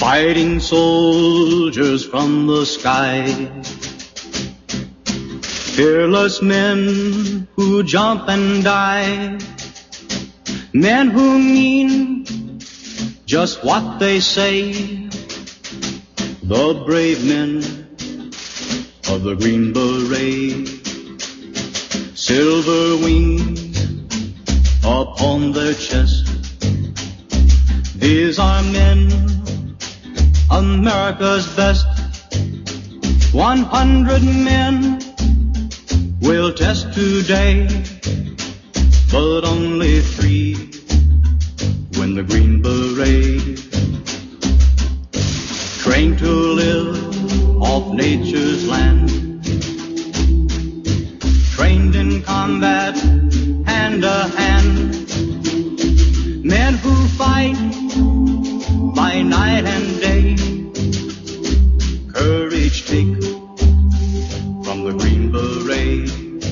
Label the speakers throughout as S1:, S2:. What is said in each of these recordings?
S1: Fighting soldiers from the sky, fearless men who jump and die, men who mean just what they say, the brave men of the Green Beret, silver wings upon their chest. These are men, America's best. 100 men will test today, but only 3 win the Green Beret. Trained to live off nature's land, trained in combat hand to hand, men who fight by night and day, courage take from the Green Beret,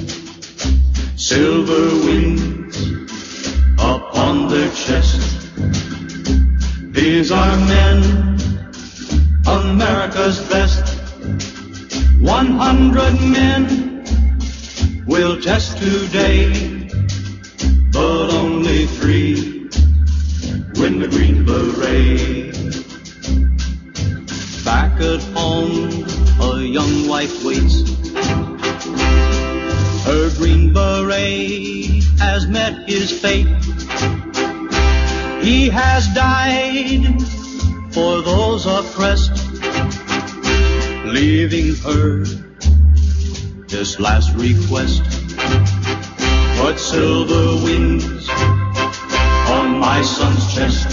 S1: silver wings upon their chest. These are men, America's best. 100 men will test today, but only 3 win the Green Beret. Back at home, a young wife waits. Her Green Beret has met his fate. He has died for those oppressed, leaving her this last request. Put silver wings on my son's chest.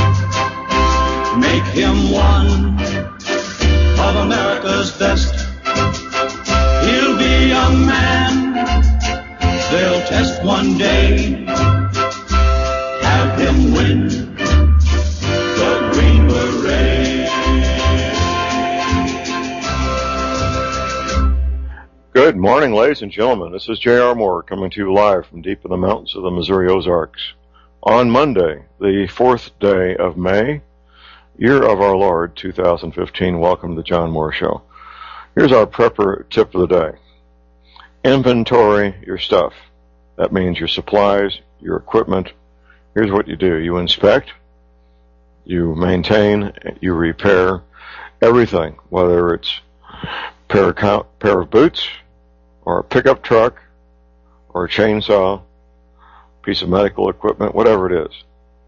S1: Make him one of America's best. He'll be a man they'll test one day. Have him win the Green Beret.
S2: Good morning, ladies and gentlemen. This is J.R. Moore coming to you live from deep in the mountains of the Missouri Ozarks on Monday, the 4th day of May, year of our Lord, 2015. Welcome to the John Moore Show. Here's our prepper tip of the day. Inventory your stuff. That means your supplies, your equipment. Here's what you do. You inspect, you maintain, you repair everything, whether it's a pair of boots or a pickup truck or a chainsaw, piece of medical equipment, whatever it is.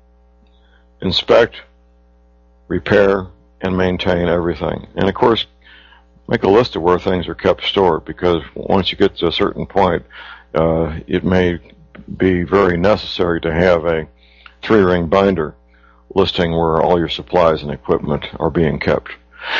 S2: Inspect, repair, and maintain everything. And of course, make a list of where things are kept stored, because once you get to a certain point, it may be very necessary to have a 3-ring binder listing where all your supplies and equipment are being kept.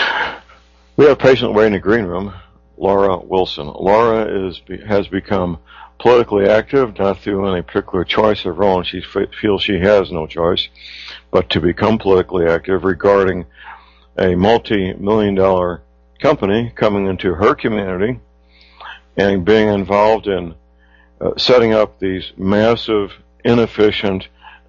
S2: We have a patient waiting in the green room, Laura Wilson. Laura has become politically active, not through any particular choice of her own. She feels she has no choice, but to become politically active regarding a multi-million-dollar company coming into her community and being involved in setting up these massive, inefficient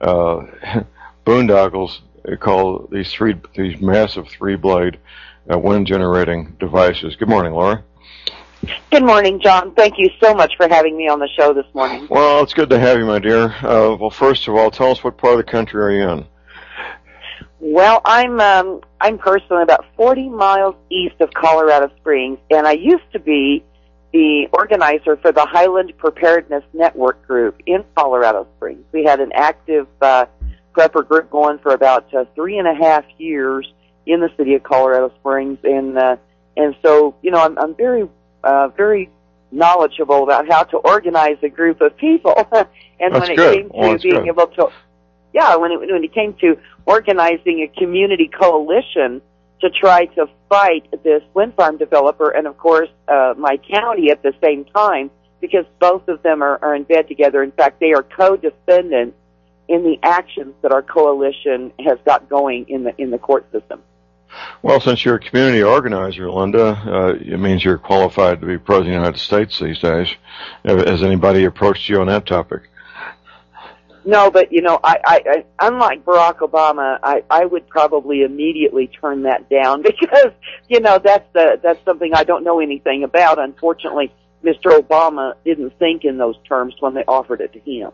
S2: boondoggles. They call these massive 3-blade wind-generating devices. Good morning, Laura.
S3: Good morning, John. Thank you so much for having me on the show this morning.
S2: Well, it's good to have you, my dear. Well, first of all, tell us what part of the country are you in?
S3: Well, I'm personally about 40 miles east of Colorado Springs, and I used to be the organizer for the Highland Preparedness Network group in Colorado Springs. We had an active prepper group going for about 3.5 years in the city of Colorado Springs, and so I'm very knowledgeable about how to organize a group of people. And
S2: That's
S3: when it
S2: good.
S3: came to being able to, when it came to organizing a community coalition to try to fight this wind farm developer, and of course my county at the same time, because both of them are in bed together. In fact, they are co-defendants in the actions that our coalition has got going in the court system.
S2: Well, since you're a community organizer, Linda, it means you're qualified to be President of the United States these days. Has anybody approached you on that topic?
S3: No, but I unlike Barack Obama, I would probably immediately turn that down because that's something I don't know anything about. Unfortunately, Mr. Obama didn't think in those terms when they offered it to him.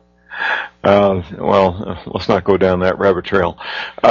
S2: Well, let's not go down that rabbit trail.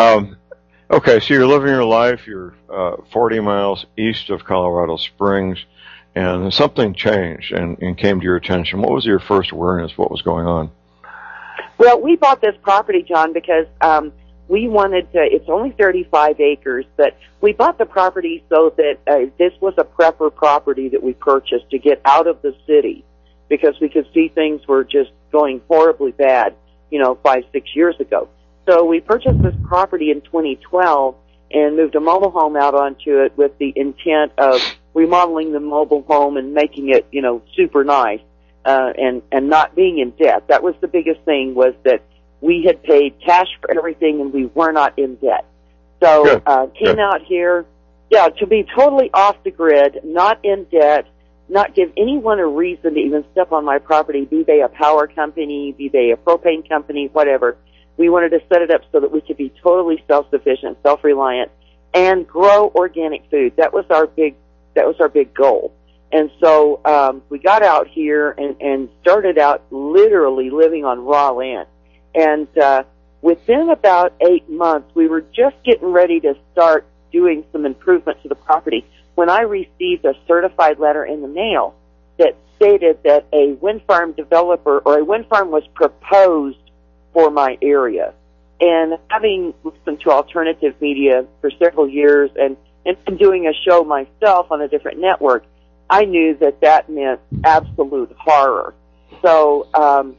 S2: Okay, so you're living your life. You're 40 miles east of Colorado Springs, and something changed and came to your attention. What was your first awareness? What was going on?
S3: Well, we bought this property, John, because we wanted to, it's only 35 acres, but we bought the property so that this was a prepper property that we purchased to get out of the city because we could see things were just going horribly bad, 5-6 years ago. So we purchased this property in 2012 and moved a mobile home out onto it with the intent of remodeling the mobile home and making it, super nice. And not being in debt. That was the biggest thing, was that we had paid cash for everything and we were not in debt. So, came out here, to be totally off the grid, not in debt, not give anyone a reason to even step on my property, be they a power company, be they a propane company, whatever. We wanted to set it up so that we could be totally self-sufficient, self-reliant, and grow organic food. That was our big goal. And so we got out here and started out literally living on raw land. And within about 8 months, we were just getting ready to start doing some improvement to the property when I received a certified letter in the mail that stated that a wind farm developer or a wind farm was proposed for my area. And having listened to alternative media for several years and doing a show myself on a different network, I knew that meant absolute horror. So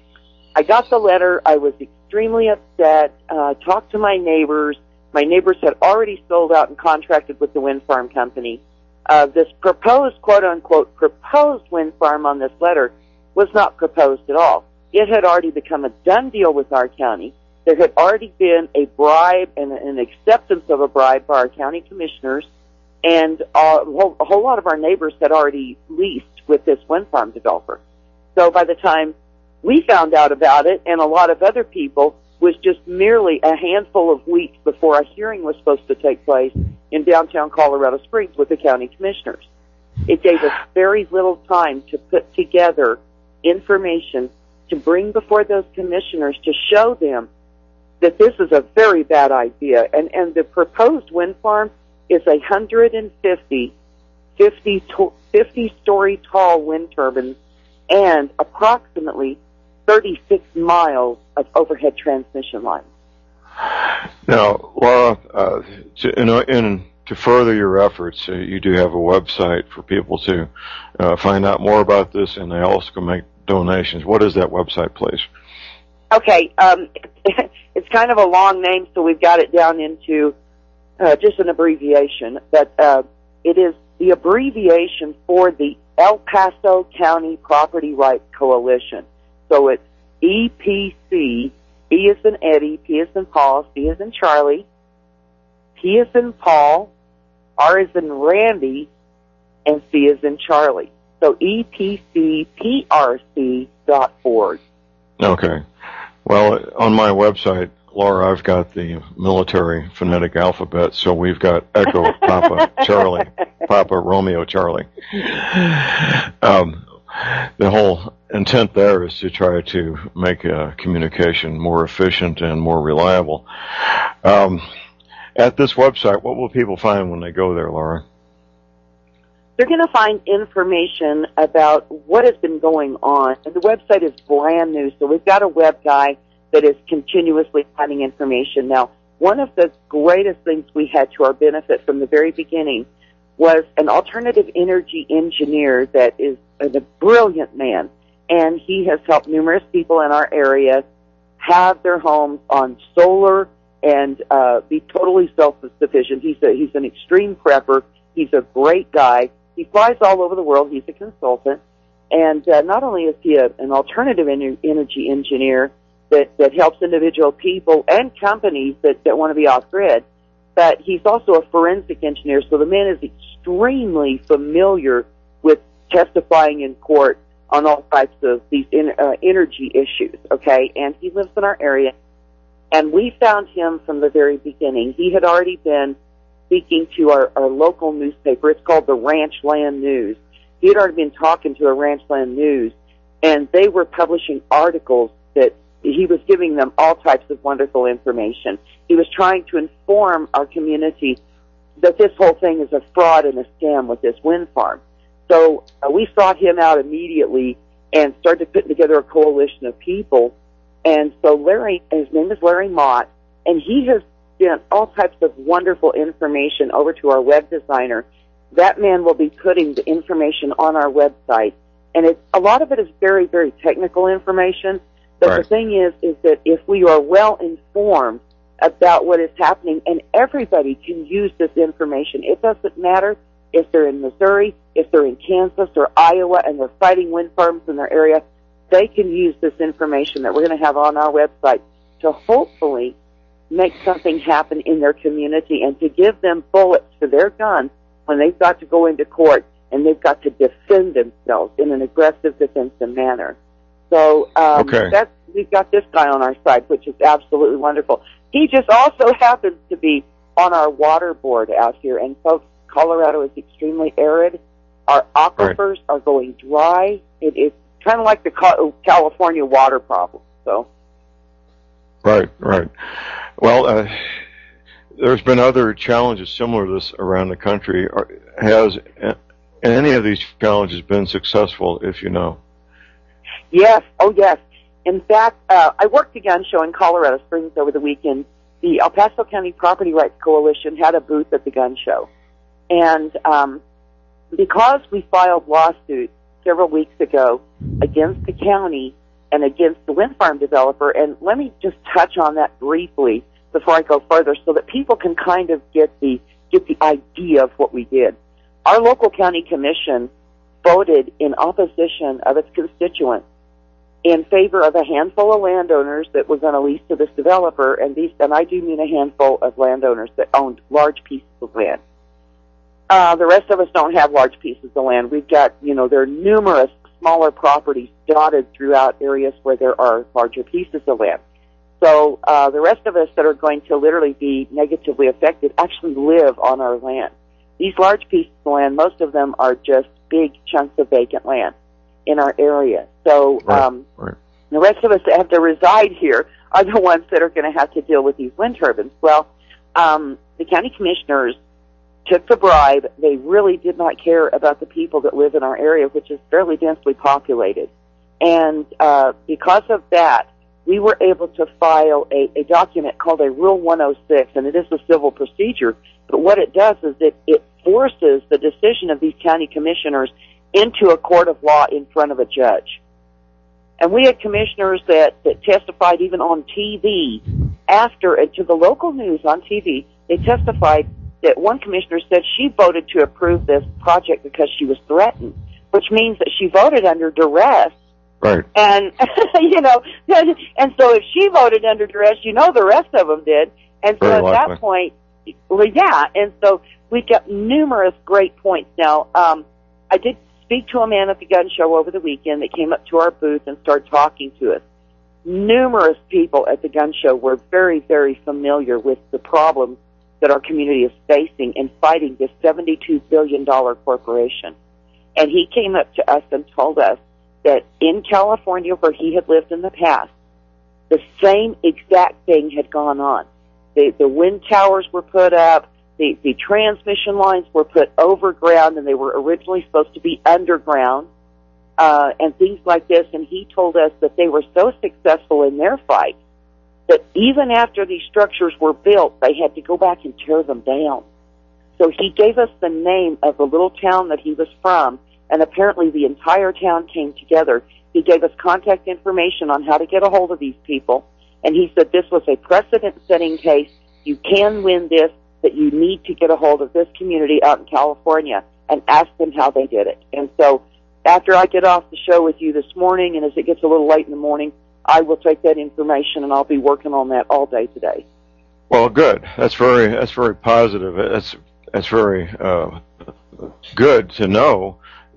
S3: I got the letter. I was extremely upset, talked to my neighbors. My neighbors had already sold out and contracted with the wind farm company. This proposed, quote-unquote, proposed wind farm on this letter was not proposed at all. It had already become a done deal with our county. There had already been a bribe and an acceptance of a bribe by our county commissioners. And a whole lot of our neighbors had already leased with this wind farm developer. So by the time we found out about it, and a lot of other people, was just merely a handful of weeks before a hearing was supposed to take place in downtown Colorado Springs with the county commissioners. It gave us very little time to put together information to bring before those commissioners to show them that this is a very bad idea. And the proposed wind farm is 150 50-story tall wind turbines and approximately 36 miles of overhead transmission lines.
S2: Now, Laura, to further your efforts, you do have a website for people to find out more about this, and they also can make donations. What is that website, please?
S3: Okay, it's kind of a long name, so we've got it down into just an abbreviation, but it is the abbreviation for the El Paso County Property Rights Coalition. So it's EPC, E is in Eddie, P is in Paul, C is in Charlie, P is in Paul, R is in Randy, and C is in Charlie. So EPCPRC.org.
S2: Okay. Well, on my website, Laura, I've got the military phonetic alphabet, so we've got Echo, Papa, Charlie, Papa, Romeo, Charlie. The whole intent there is to try to make communication more efficient and more reliable. At this website, what will people find when they go there, Laura?
S3: They're going to find information about what has been going on. And the website is brand new, so we've got a web guy that is continuously finding information. Now, one of the greatest things we had to our benefit from the very beginning was an alternative energy engineer that is a brilliant man, and he has helped numerous people in our area have their homes on solar and be totally self-sufficient. He's an extreme prepper. He's a great guy. He flies all over the world. He's a consultant. And not only is he an alternative energy engineer that helps individual people and companies that want to be off-grid, but he's also a forensic engineer, so the man is extremely familiar with testifying in court on all types of these energy issues, okay? And he lives in our area, and we found him from the very beginning. He had already been speaking to our local newspaper. It's called the Ranchland News. He had already been talking to a Ranchland News, and they were publishing articles that he was giving them all types of wonderful information. He was trying to inform our community that this whole thing is a fraud and a scam with this wind farm. So we sought him out immediately and started putting together a coalition of people. And so Larry, his name is Larry Mott, and he has sent all types of wonderful information over to our web designer. That man will be putting the information on our website. And a lot of it is very, very technical information. But the thing is that if we are well informed about what is happening, and everybody can use this information. It doesn't matter if they're in Missouri, if they're in Kansas or Iowa, and they're fighting wind farms in their area. They can use this information that we're going to have on our website to hopefully make something happen in their community and to give them bullets for their guns when they've got to go into court and they've got to defend themselves in an aggressive defensive manner. So we've got this guy on our side, which is absolutely wonderful. He just also happens to be on our water board out here. And folks, Colorado is extremely arid. Our aquifers are going dry. It's kind of like the California water problem. So.
S2: Right. Well, there's been other challenges similar to this around the country. Has any of these challenges been successful, if you know?
S3: Yes. Oh, yes. In fact, I worked a gun show in Colorado Springs over the weekend. The El Paso County Property Rights Coalition had a booth at the gun show. And because we filed lawsuits several weeks ago against the county and against the wind farm developer, and let me just touch on that briefly before I go further so that people can kind of get the idea of what we did. Our local county commission voted in opposition of its constituents in favor of a handful of landowners that were going to lease to this developer, and I do mean a handful of landowners that owned large pieces of land. The rest of us don't have large pieces of land. We've got, there are numerous smaller properties dotted throughout areas where there are larger pieces of land. So the rest of us that are going to literally be negatively affected actually live on our land. These large pieces of land, most of them are just big chunks of vacant land in our area. So the rest of us that have to reside here are the ones that are going to have to deal with these wind turbines. Well, the county commissioners took the bribe. They really did not care about the people that live in our area, which is fairly densely populated. And because of that, we were able to file a document called a Rule 106, and it is a civil procedure. But what it does is it forces the decision of these county commissioners into a court of law in front of a judge. And we had commissioners that testified even on TV to the local news on TV. They testified that one commissioner said she voted to approve this project because she was threatened, which means that she voted under duress.
S2: Right.
S3: And, and so if she voted under duress, the rest of them did. And so at that point, and so we've got numerous great points now. I did speak to a man at the gun show over the weekend that came up to our booth and started talking to us. Numerous people at the gun show were very, very familiar with the problems that our community is facing in fighting this $72 billion corporation. And he came up to us and told us that in California, where he had lived in the past, the same exact thing had gone on. The wind towers were put up, the transmission lines were put overground, and they were originally supposed to be underground, and things like this. And he told us that they were so successful in their fight that even after these structures were built, they had to go back and tear them down. So he gave us the name of the little town that he was from, and apparently the entire town came together. He gave us contact information on how to get a hold of these people, and he said this was a precedent-setting case. You can win this, that you need to get a hold of this community out in California and ask them how they did it. And so after I get off the show with you this morning, and as it gets a little late in the morning, I will take that information, and I'll be working on that all day today.
S2: Well, good. That's very positive. That's very good to know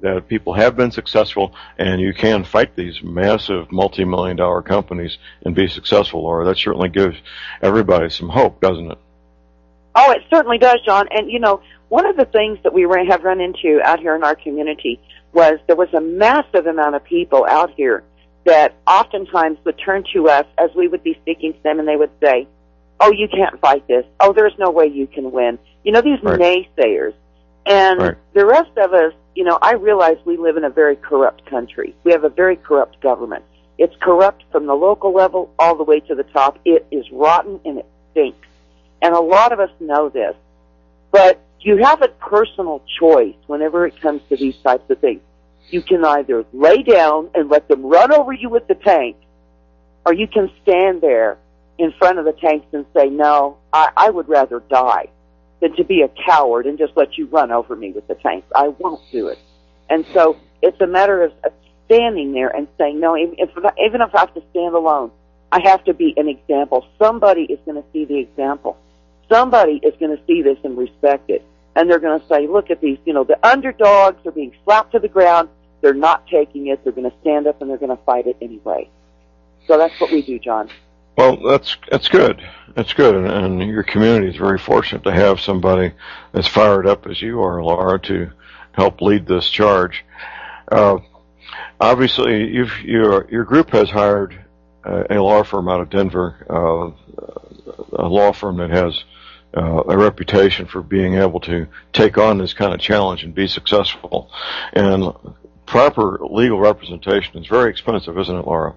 S2: that people have been successful, and you can fight these massive multi-million-dollar companies and be successful, Laura. That certainly gives everybody some hope, doesn't it?
S3: Oh, it certainly does, John. And, one of the things that we have run into out here in our community was there was a massive amount of people out here that oftentimes would turn to us as we would be speaking to them, and they would say, oh, you can't fight this. Oh, there's no way you can win. These naysayers. And the rest of us, I realize we live in a very corrupt country. We have a very corrupt government. It's corrupt from the local level all the way to the top. It is rotten and it stinks. And a lot of us know this. But you have a personal choice whenever it comes to these types of things. You can either lay down and let them run over you with the tank, or you can stand there in front of the tanks and say, no, I would rather die than to be a coward and just let you run over me with the tanks. I won't do it. And so it's a matter of standing there and saying, no, even if I have to stand alone, I have to be an example. Somebody is going to see the example. Somebody is going to see this and respect it. And they're going to say, look at these, the underdogs are being slapped to the ground. They're not taking it. They're going to stand up and they're going to fight it anyway. So that's what we do, John.
S2: Well, that's good. That's good. And your community is very fortunate to have somebody as fired up as you are, Laura, to help lead this charge. Obviously, your group has hired a law firm out of Denver, a law firm that has a reputation for being able to take on this kind of challenge and be successful. And proper legal representation is very expensive, isn't it, Laura?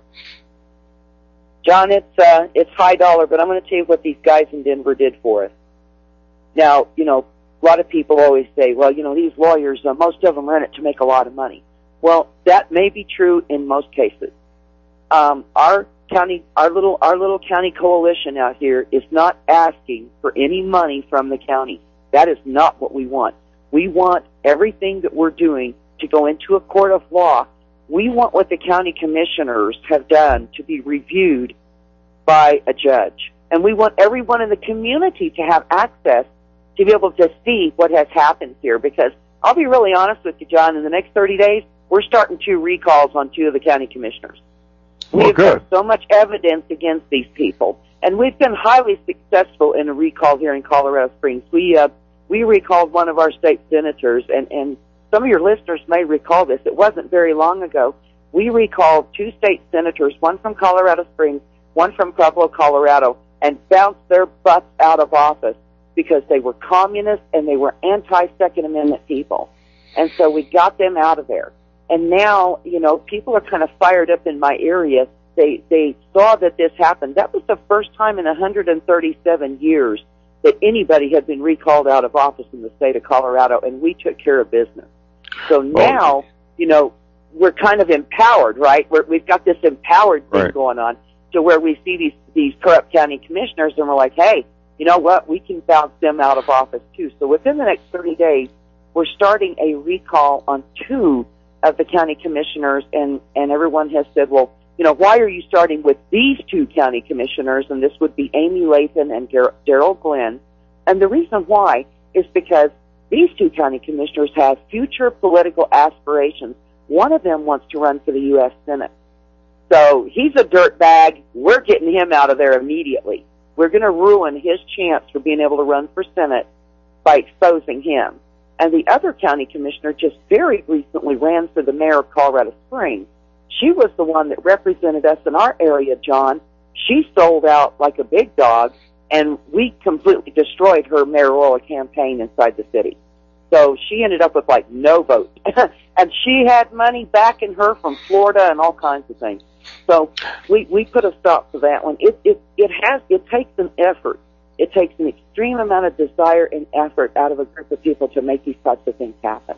S3: John, it's high dollar, but I'm going to tell you what these guys in Denver did for us. Now, a lot of people always say, well, these lawyers, most of them are in it to make a lot of money. Well, that may be true in most cases. Our little county coalition out here is not asking for any money from the county. That is not what we want. We want everything that we're doing to go into a court of law. We want what the county commissioners have done to be reviewed by a judge. And we want everyone in the community to have access to be able to see what has happened here. Because I'll be really honest with you, John, in the next 30 days, we're starting 2 recalls on 2 of the county commissioners. We've got so much evidence against these people. And we've been highly successful in a recall here in Colorado Springs. We recalled one of our state senators, and some of your listeners may recall this. It wasn't very long ago. We recalled 2 state senators, one from Colorado Springs, one from Pueblo, Colorado, and bounced their butts out of office because they were communists and they were anti-Second Amendment people. And so we got them out of there. And now, people are kind of fired up in my area. They saw that this happened. That was the first time in 137 years that anybody had been recalled out of office in the state of Colorado, and we took care of business. So now, we're kind of empowered, right? We've got this empowered thing going on to where we see these corrupt county commissioners, and we're like, hey, you know what? We can bounce them out of office, too. So within the next 30 days, we're starting a recall on 2 of the county commissioners, and everyone has said, well, why are you starting with these 2 county commissioners? And this would be Amy Lathan and Daryl Glenn. And the reason why is because these 2 county commissioners have future political aspirations. One of them wants to run for the U.S. Senate. So he's a dirtbag. We're getting him out of there immediately. We're going to ruin his chance for being able to run for Senate by exposing him. And the other county commissioner just very recently ran for the mayor of Colorado Springs. She was the one that represented us in our area, John. She sold out like a big dog, and we completely destroyed her mayoral campaign inside the city. So she ended up with like no votes. And she had money backing her from Florida and all kinds of things. So we put a stop to that one. It takes an effort. It takes an extreme amount of desire and effort out of a group of people to make these types of things happen.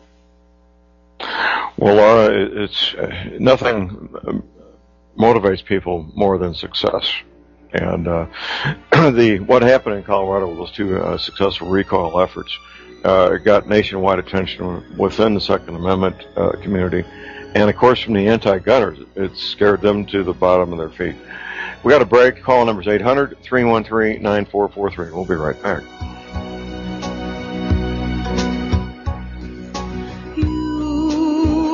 S2: Well, Laura, it's nothing motivates people more than success. And what happened in Colorado with those 2 successful recall efforts got nationwide attention within the Second Amendment community. And, of course, from the anti-gunners, it scared them to the bottom of their feet. We got a break. Call number is 800-313-9443. We'll be right back.
S4: You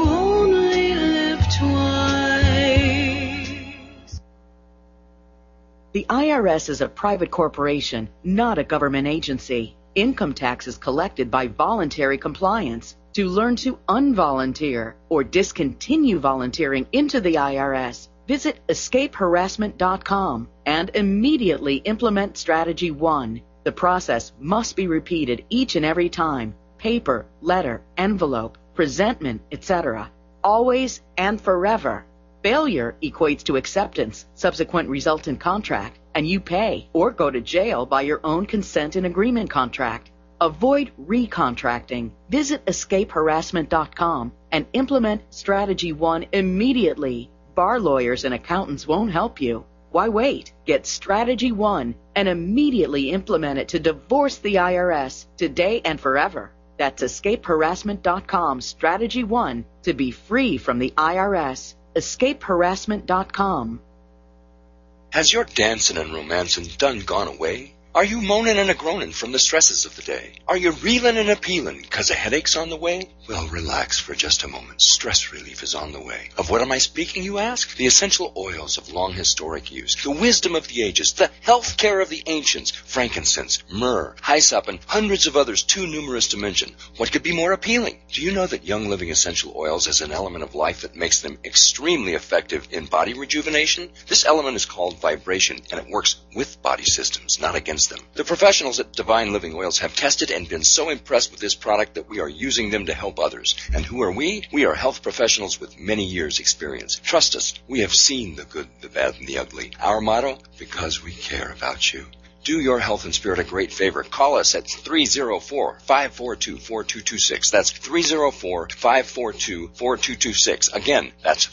S4: The IRS is a private corporation, not a government agency. Income tax is collected by voluntary compliance. To learn to unvolunteer or discontinue volunteering into the IRS, visit escapeharassment.com and immediately implement Strategy 1. The process must be repeated each and every time. Paper, letter, envelope, presentment, etc. Always and forever. Failure equates to acceptance, subsequent resultant contract, and you pay or go to jail by your own consent and agreement contract. Avoid recontracting. Visit escapeharassment.com and implement Strategy 1 immediately. Bar lawyers and accountants won't help you. Why wait? Get Strategy 1 and immediately implement it to divorce the IRS today and forever. That's escapeharassment.com Strategy 1 to be free from the IRS. escapeharassment.com.
S5: Has your dancing and romancing done gone away? Are you moaning and a-groaning from the stresses of the day? Are you reeling and a-peeling 'cause a headache's on the way? Well, relax for just a moment. Stress relief is on the way. Of what am I speaking, you ask? The essential oils of long historic use, the wisdom of the ages, the health care of the ancients, frankincense, myrrh, hyssop, and hundreds of others too numerous to mention. What could be more appealing? Do you know that Young Living Essential Oils is an element of life that makes them extremely effective in body rejuvenation? This element is called vibration, and it works with body systems, not against them. The professionals at Divine Living Oils have tested and been so impressed with this product that we are using them to help others. And who are we? We are health professionals with many years' experience. Trust us, we have seen the good, the bad, and the ugly. Our motto? Because we care about you. Do your health and spirit a great favor. Call us at 304-542-4226. That's 304-542-4226. Again, that's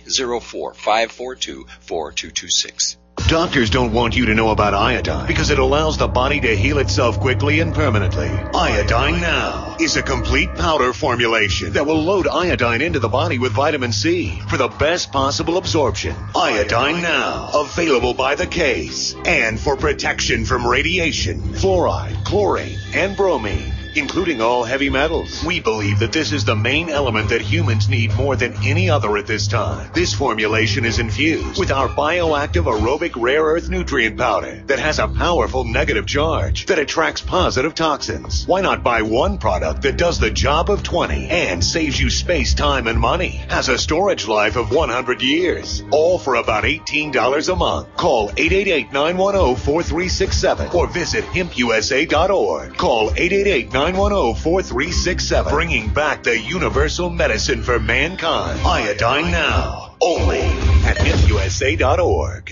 S5: 304-542-4226.
S6: Doctors don't want you to know about iodine because it allows the body to heal itself quickly and permanently. Iodine Now is a complete powder formulation that will load iodine into the body with vitamin C for the best possible absorption. Iodine Now, available by the case and for protection from radiation, fluoride, chlorine, and bromine, including all heavy metals. We believe that this is the main element that humans need more than any other at this time. This formulation is infused with our bioactive aerobic rare earth nutrient powder that has a powerful negative charge that attracts positive toxins. Why not buy one product that does the job of 20 and saves you space, time, and money? Has a storage life of 100 years. All for about $18 a month. Call 888-910-4367 or visit hempusa.org. Call 888-910-4367. Bringing back the universal medicine for mankind. Iodine Now. Only at hempusa.org.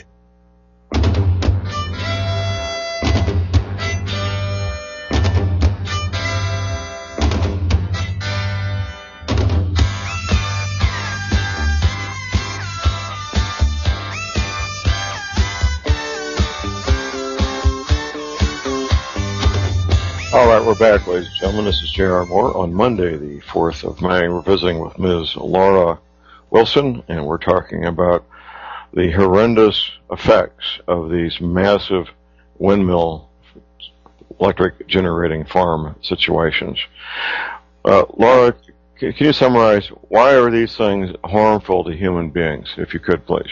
S2: All right, we're back, ladies and gentlemen. This is J.R. Moore. On Monday, the 4th of May, we're visiting with Ms. Laura Wilson, and we're talking about the horrendous effects of these massive windmill electric generating farm situations. Laura, can you summarize why are these things harmful to human beings, if you could, please?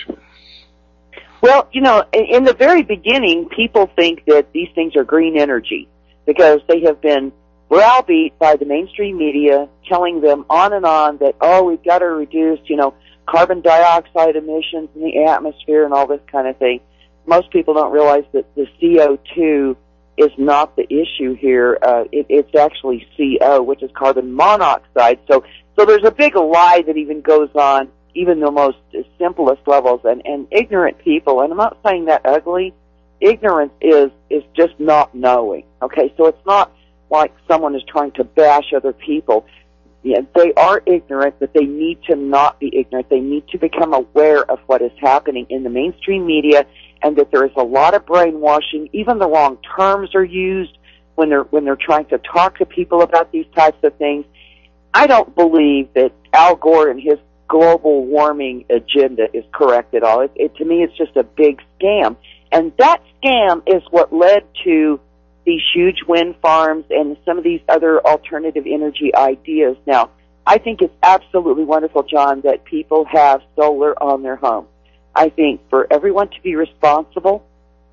S3: Well, you know, in the very beginning, people think that these things are green energy, because they have been browbeat by the mainstream media telling them on and on that, oh, we've got to reduce, you know, carbon dioxide emissions in the atmosphere and all this kind of thing. Most people don't realize that the CO2 is not the issue here. It's actually CO, which is carbon monoxide. So there's a big lie that even goes on, even the most simplest levels, and ignorant people, and I'm not saying that ugly, ignorance is just not knowing, okay? So it's not like someone is trying to bash other people. Yeah, they are ignorant, but they need to not be ignorant. They need to become aware of what is happening in the mainstream media, and that there is a lot of brainwashing. Even the wrong terms are used when they're trying to talk to people about these types of things. I don't believe that Al Gore and his global warming agenda is correct at all. To me, it's just a big scam. And that scam is what led to these huge wind farms and some of these other alternative energy ideas. Now, I think it's absolutely wonderful, John, that people have solar on their home. I think for everyone to be responsible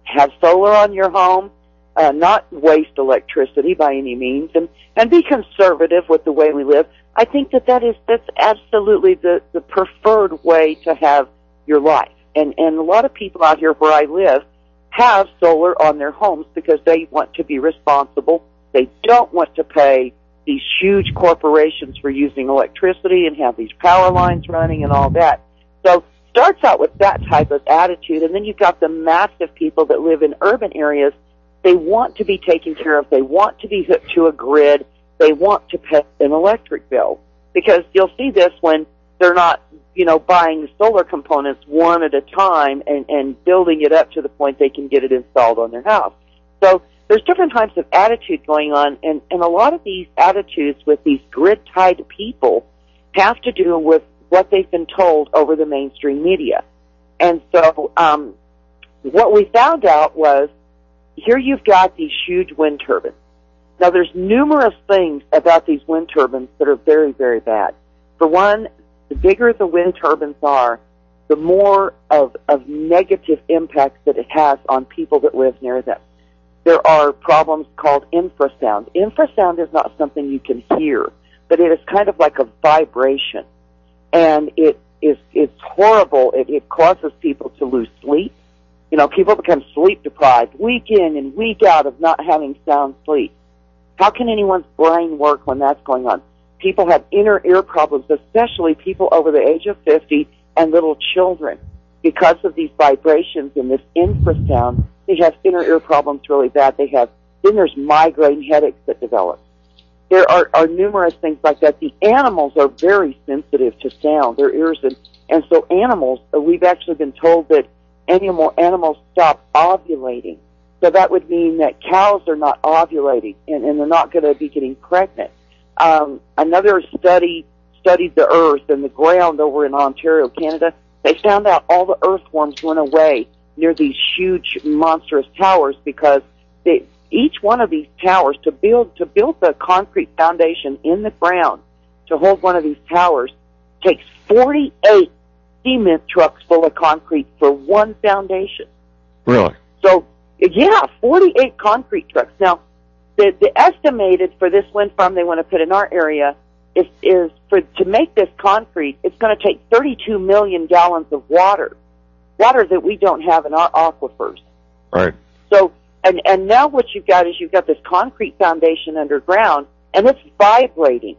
S3: have solar on your home, not waste electricity by any means, and be conservative with the way we live. I think that's absolutely the preferred way to have your life. And a lot of people out here where I live have solar on their homes because they want to be responsible. They don't want to pay these huge corporations for using electricity and have these power lines running and all that. So starts out with that type of attitude, and then you've got the massive people that live in urban areas. They want to be taken care of. They want to be hooked to a grid. They want to pay an electric bill, because you'll see this when they're not, buying solar components one at a time and building it up to the point they can get it installed on their house. So there's different types of attitude going on, and a lot of these attitudes with these grid-tied people have to do with what they've been told over the mainstream media. And so what we found out was, here you've got these huge wind turbines. Now, there's numerous things about these wind turbines that are very, very bad. For one, the bigger the wind turbines are, the more of negative impacts that it has on people that live near them. There are problems called infrasound. Infrasound is not something you can hear, but it is kind of like a vibration. And it's horrible. It causes people to lose sleep. People become sleep deprived week in and week out of not having sound sleep. How can anyone's brain work when that's going on? People have inner ear problems, especially people over the age of 50 and little children. Because of these vibrations and this infrasound, they have inner ear problems really bad. Then there's migraine headaches that develop. There are numerous things like that. The animals are very sensitive to sound, their ears, and so animals, we've actually been told that animals stop ovulating. So that would mean that cows are not ovulating, and they're not going to be getting pregnant. Another studied the earth and the ground over in Ontario, Canada. They found out all the earthworms went away near these huge, monstrous towers because each one of these towers, to build the concrete foundation in the ground to hold one of these towers, takes 48 cement trucks full of concrete for one foundation.
S2: Really?
S3: So, yeah, 48 concrete trucks. Now, the estimated for this wind farm they want to put in our area is to make this concrete, it's going to take 32 million gallons of water that we don't have in our aquifers.
S2: Right.
S3: So, and now what you've got is you've got this concrete foundation underground, and it's vibrating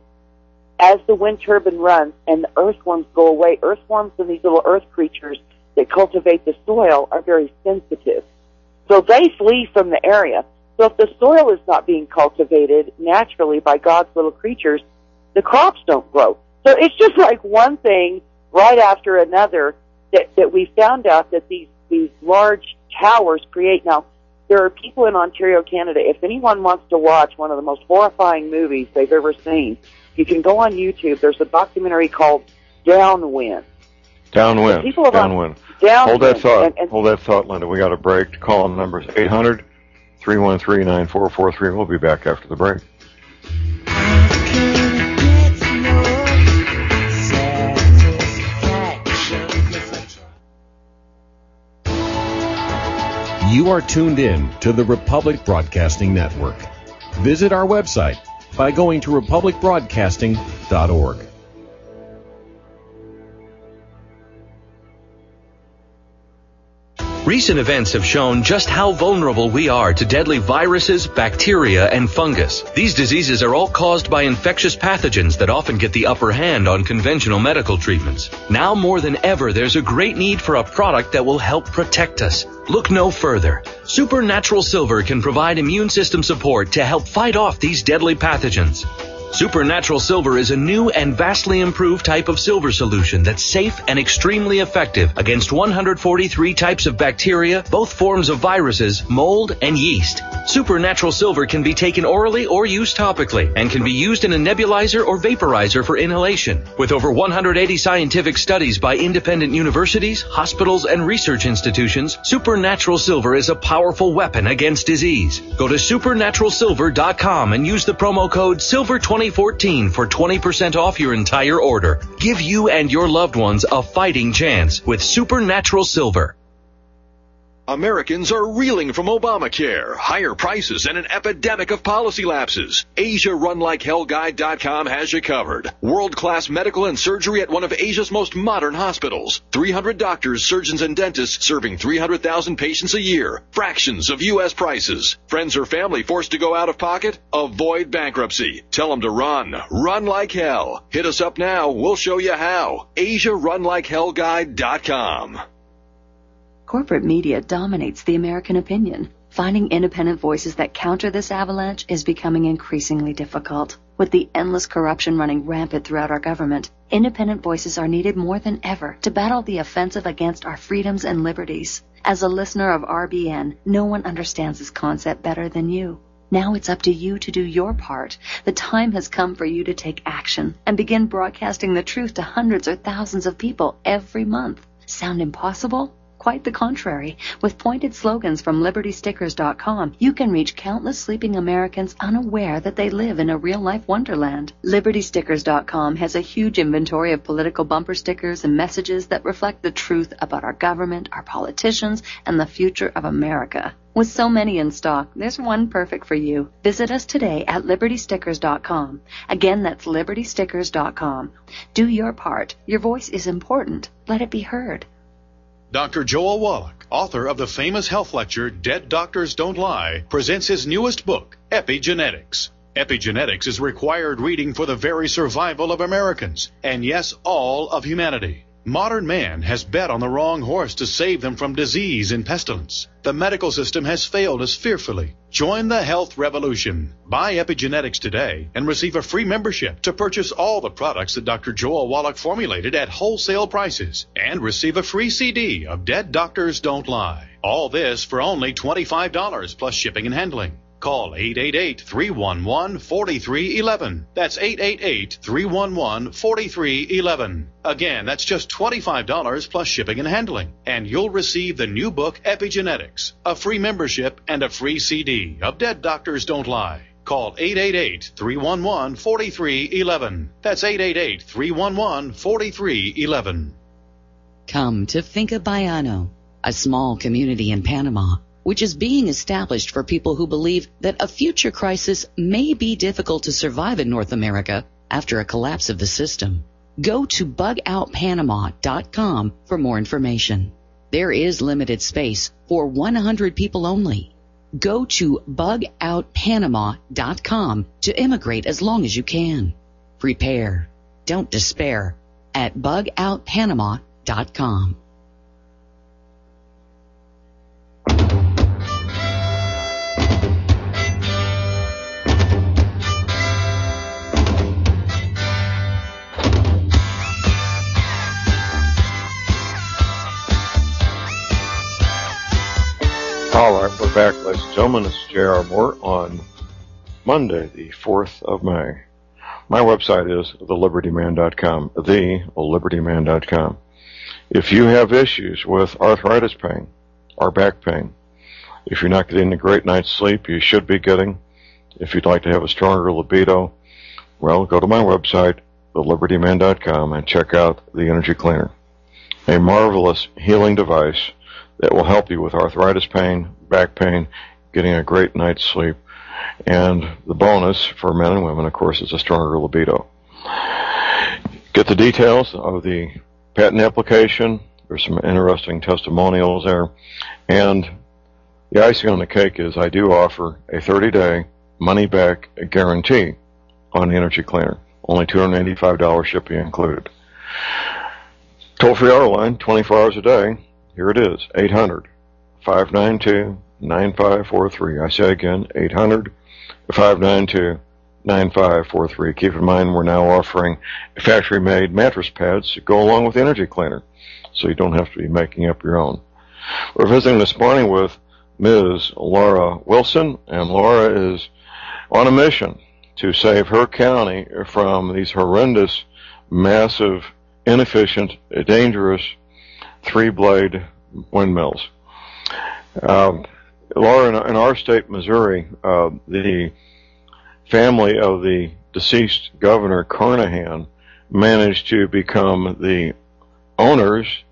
S3: as the wind turbine runs and the earthworms go away. Earthworms and these little earth creatures that cultivate the soil are very sensitive. So they flee from the area. So if the soil is not being cultivated naturally by God's little creatures, the crops don't grow. So it's just like one thing right after another that we found out that these large towers create. Now, there are people in Ontario, Canada. If anyone wants to watch one of the most horrifying movies they've ever seen, you can go on YouTube. There's a documentary called Downwind.
S2: Downwind. Downwind. Hold that thought. Hold that thought, Linda. We got a break. To call on numbers 800-313-9443. We'll be back after the break.
S7: You are tuned in to the Republic Broadcasting Network. Visit our website by going to republicbroadcasting.org.
S8: Recent events have shown just how vulnerable we are to deadly viruses, bacteria, and fungus. These diseases are all caused by infectious pathogens that often get the upper hand on conventional medical treatments. Now more than ever, there's a great need for a product that will help protect us. Look no further. Supernatural Silver can provide immune system support to help fight off these deadly pathogens. Supernatural Silver is a new and vastly improved type of silver solution that's safe and extremely effective against 143 types of bacteria, both forms of viruses, mold, and yeast. Supernatural Silver can be taken orally or used topically and can be used in a nebulizer or vaporizer for inhalation. With over 180 scientific studies by independent universities, hospitals, and research institutions, Supernatural Silver is a powerful weapon against disease. Go to supernaturalsilver.com and use the promo code SILVER2014 for 20% off your entire order. Give you and your loved ones a fighting chance with Supernatural Silver.
S6: Americans are reeling from Obamacare, higher prices, and an epidemic of policy lapses. AsiaRunLikeHellGuide.com has you covered. World-class medical and surgery at one of Asia's most modern hospitals. 300 doctors, surgeons, and dentists serving 300,000 patients a year. Fractions of U.S. prices. Friends or family forced to go out of pocket? Avoid bankruptcy. Tell them to run. Run like hell. Hit us up now. We'll show you how. AsiaRunLikeHellGuide.com.
S9: Corporate media dominates the American opinion. Finding independent voices that counter this avalanche is becoming increasingly difficult. With the endless corruption running rampant throughout our government, independent voices are needed more than ever to battle the offensive against our freedoms and liberties. As a listener of RBN, no one understands this concept better than you. Now it's up to you to do your part. The time has come for you to take action and begin broadcasting the truth to hundreds or thousands of people every month. Sound impossible? Quite the contrary. With pointed slogans from LibertyStickers.com, you can reach countless sleeping Americans unaware that they live in a real-life wonderland. LibertyStickers.com has a huge inventory of political bumper stickers and messages that reflect the truth about our government, our politicians, and the future of America. With so many in stock, there's one perfect for you. Visit us today at LibertyStickers.com. Again, that's LibertyStickers.com. Do your part. Your voice is important. Let it be heard.
S6: Dr. Joel Wallach, author of the famous health lecture Dead Doctors Don't Lie, presents his newest book, Epigenetics. Epigenetics is required reading for the very survival of Americans, and yes, all of humanity. Modern man has bet on the wrong horse to save them from disease and pestilence. The medical system has failed us fearfully. Join the health revolution. Buy Epigenetics today and receive a free membership to purchase all the products that Dr. Joel Wallach formulated at wholesale prices and receive a free CD of Dead Doctors Don't Lie. All this for only $25 plus shipping and handling. Call 888-311-4311. That's 888-311-4311. Again, that's just $25 plus shipping and handling. And you'll receive the new book, Epigenetics, a free membership, and a free CD of Dead Doctors Don't Lie. Call 888-311-4311. That's 888-311-4311.
S4: Come to Finca Baiano, a small community in Panama, which is being established for people who believe that a future crisis may be difficult to survive in North America after a collapse of the system. Go to bugoutpanama.com for more information. There is limited space for 100 people only. Go to bugoutpanama.com to immigrate as long as you can. Prepare. Don't despair at bugoutpanama.com.
S2: All right, we're back, ladies and gentlemen. This is J.R. Moore on Monday, the 4th of May. My website is thelibertyman.com, thelibertyman.com. If you have issues with arthritis pain or back pain, if you're not getting a great night's sleep you should be getting, if you'd like to have a stronger libido, well, go to my website, thelibertyman.com, and check out the Energy Cleaner, a marvelous healing device that will help you with arthritis pain, back pain, getting a great night's sleep. And the bonus for men and women, of course, is a stronger libido. Get the details of the patent application. There's some interesting testimonials there. And the icing on the cake is I do offer a 30-day money-back guarantee on the Energy Cleaner. Only $285 shipping included. Toll-free auto line, 24 hours a day. Here it is, 800-592-9543. I say again, 800-592-9543. Keep in mind we're now offering factory-made mattress pads to go along with the Energy Cleaner, so you don't have to be making up your own. We're visiting this morning with Ms. Laura Wilson, and Laura is on a mission to save her county from these horrendous, massive, inefficient, dangerous three-blade windmills. Laura, in our state, Missouri, the family of the deceased Governor Carnahan managed to become the owners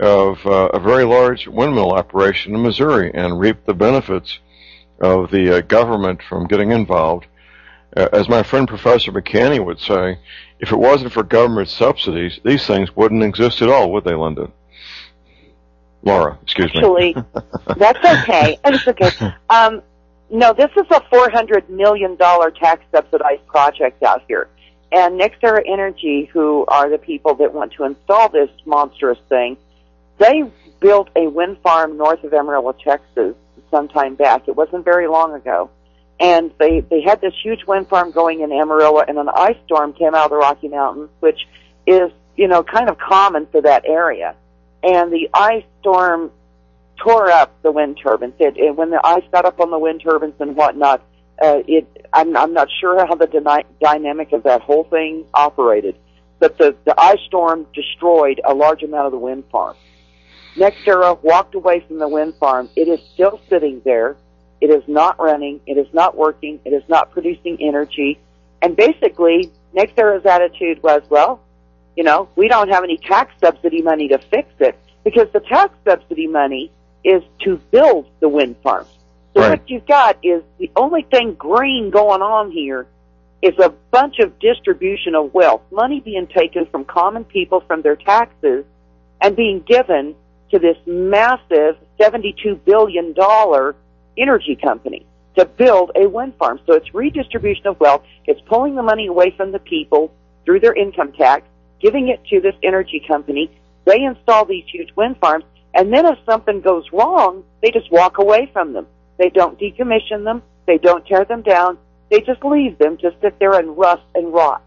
S2: of a very large windmill operation in Missouri and reap the benefits of the government from getting involved. As my friend Professor McCanny would say, if it wasn't for government subsidies, these things wouldn't exist at all, would they, Linda? Laura, excuse me.
S3: Actually, that's okay. It's okay. No, this is a $400 million tax-subsidized project out here. And NextEra Energy, who are the people that want to install this monstrous thing, they built a wind farm north of Amarillo, Texas, some time back. It wasn't very long ago. And they had this huge wind farm going in Amarillo, and an ice storm came out of the Rocky Mountains, which is, kind of common for that area. And the ice storm tore up the wind turbines. When the ice got up on the wind turbines and whatnot, I'm not sure how the dynamic of that whole thing operated, but the ice storm destroyed a large amount of the wind farm. NextEra walked away from the wind farm. It is still sitting there. It is not running. It is not working. It is not producing energy. And basically, NextEra's attitude was, we don't have any tax subsidy money to fix it, because the tax subsidy money is to build the wind farms. So
S2: right.
S3: What you've got is the only thing green going on here is a bunch of distribution of wealth, money being taken from common people from their taxes and being given to this massive $72 billion energy company to build a wind farm. So it's redistribution of wealth. It's pulling the money away from the people through their income tax, giving it to this energy company. They install these huge wind farms, and then if something goes wrong, they just walk away from them. They don't decommission them. They don't tear them down. They just leave them to sit there and rust and rot.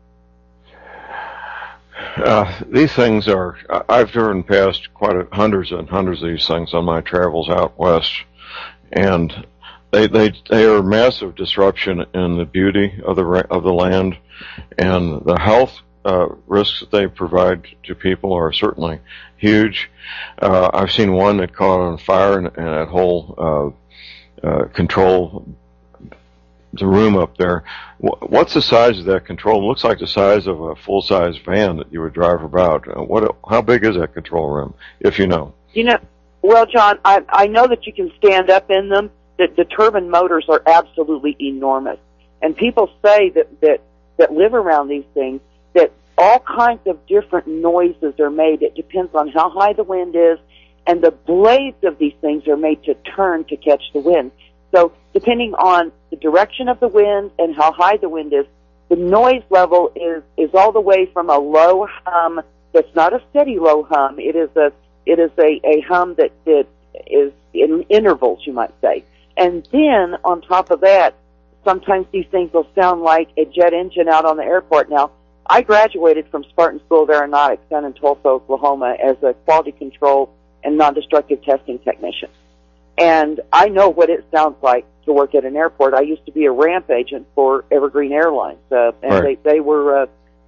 S2: These things are, I've driven past hundreds and hundreds of these things on my travels out west, and they are massive disruption in the beauty of the land, and the health risks that they provide to people are certainly huge. I've seen one that caught on fire, and that whole control the room up there. What's the size of that control? It looks like the size of a full-size van that you would drive about. How big is that control room, if you know?
S3: Well, John, I know that you can stand up in them. The turbine motors are absolutely enormous. And people say that live around these things, that all kinds of different noises are made. It depends on how high the wind is, and the blades of these things are made to turn to catch the wind. So depending on the direction of the wind and how high the wind is, the noise level is all the way from a low hum that's not a steady low hum. It is a hum that is in intervals, you might say. And then on top of that, sometimes these things will sound like a jet engine out on the airport. Now, I graduated from Spartan School of Aeronautics down in Tulsa, Oklahoma as a quality control and non-destructive testing technician. And I know what it sounds like to work at an airport. I used to be a ramp agent for Evergreen Airlines, and right. they were,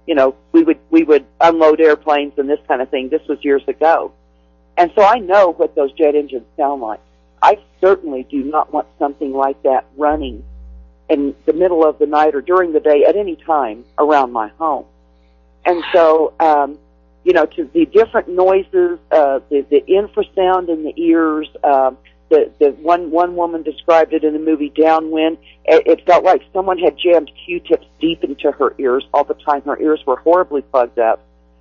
S3: we would unload airplanes and this kind of thing. This was years ago. And so I know what those jet engines sound like. I certainly do not want something like that running in the middle of the night or during the day at any time around my home. And so, to the different noises, the infrasound in the ears, the one woman described it in the movie Downwind. It felt like someone had jammed Q-tips deep into her ears all the time. Her ears were horribly plugged up.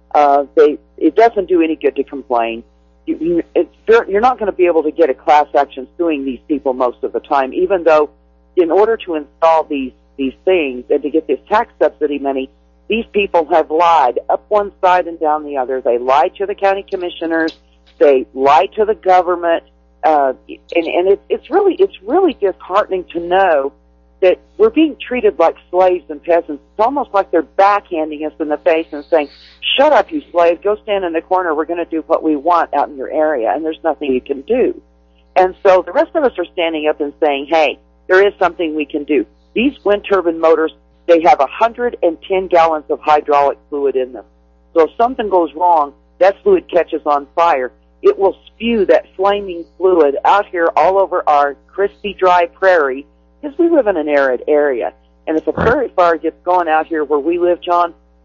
S3: It doesn't do any good to complain. You're not going to be able to get a class action suing these people most of the time, even though in order to install these things and to get this tax subsidy money, these people have lied up one side and down the other. They lied to the county commissioners. They lied to the government. And it's really disheartening to know that we're being treated like slaves and peasants. It's almost like they're backhanding us in the face and saying, "Shut up, you slave. Go stand in the corner. We're going to do what we want out in your area, and there's nothing you can do." And so the rest of us are standing up and saying, "Hey, there is something we can do." These wind turbine motors, they have 110 gallons of hydraulic fluid in them. So if something goes wrong, that fluid catches on fire. It will spew that flaming fluid out here all over our crispy, dry prairie, because we live in an arid area. And if a prairie fire gets going out here where we live, John,